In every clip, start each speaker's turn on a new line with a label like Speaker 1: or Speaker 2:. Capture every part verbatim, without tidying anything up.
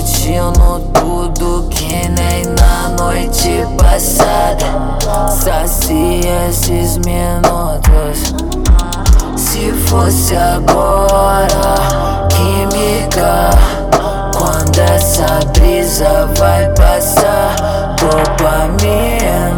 Speaker 1: repetindo tudo que nem na noite passada. Sacia esses minutos. Se fosse agora, química. Quando essa brisa vai passar, dopamina.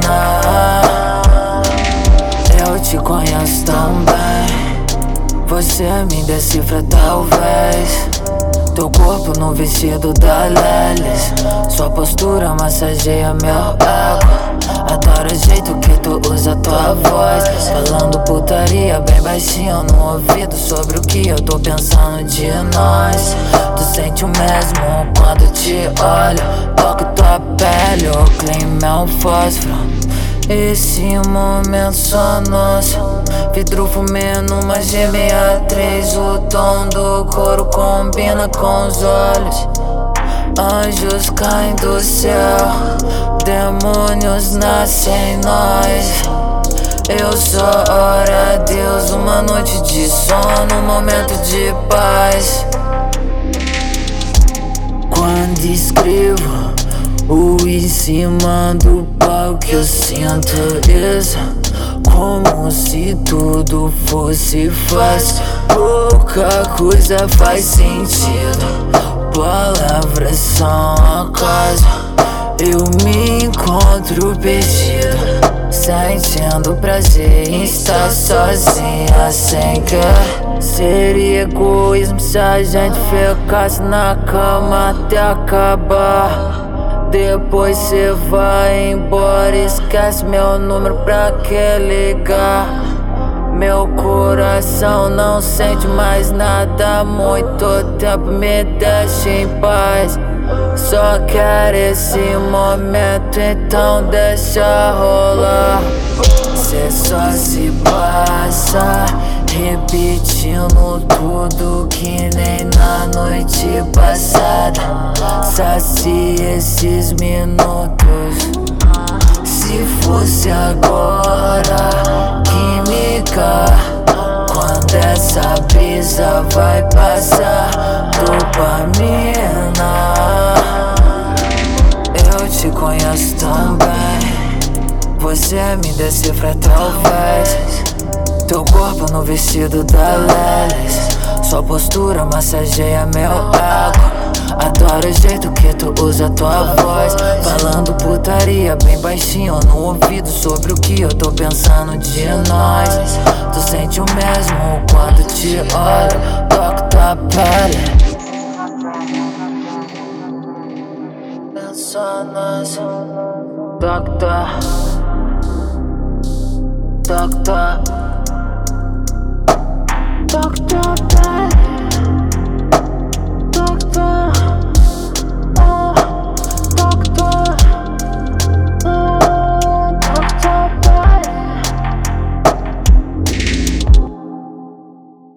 Speaker 1: Eu te conheço tão bem, você me decifra talvez. Teu corpo no vestido da Lelis, sua postura massageia meu ego. Adoro o jeito que tu usa tua voz, falando putaria bem baixinho no ouvido sobre o que eu tô pensando de nós. Tu sente o mesmo quando te olho, toco tua pele, o clima é um fósforo. Esse momento só nosso. Vidro fumê numa G sessenta e três. O tom do couro combina com os olhos. Anjos caem do céu, demônios nascem em nós. Eu só oro a Deus, uma noite de sono, um momento de paz. Quando escrevo o em cima do palco, eu sinto isso, como se tudo fosse fácil. Pouca coisa faz sentido, palavras são acaso. Eu me encontro perdido, sentindo prazer em estar sozinha sem querer. Seria egoísmo se a gente ficasse na cama até acabar. Depois cê vai embora, esquece meu número, pra que ligar? Meu coração não sente mais nada, muito tempo me deixa em paz. Só quero esse momento, então deixa rolar. Cê só se passa, repetindo tudo que nem na noite passada. Sacia esses minutos. Se fosse agora, química. Quando essa brisa vai passar, dopamina. Eu te conheço tão bem, você me decifra talvez. Teu corpo no vestido da Lelis, sua postura massageia meu ego. Adoro o jeito que tu usa tua voz, falando putaria bem baixinho no ouvido sobre o que eu tô pensando de nós. Tu sente o mesmo quando te olho, toco tua pele. Pensa nós, doctor, doctor, doctor,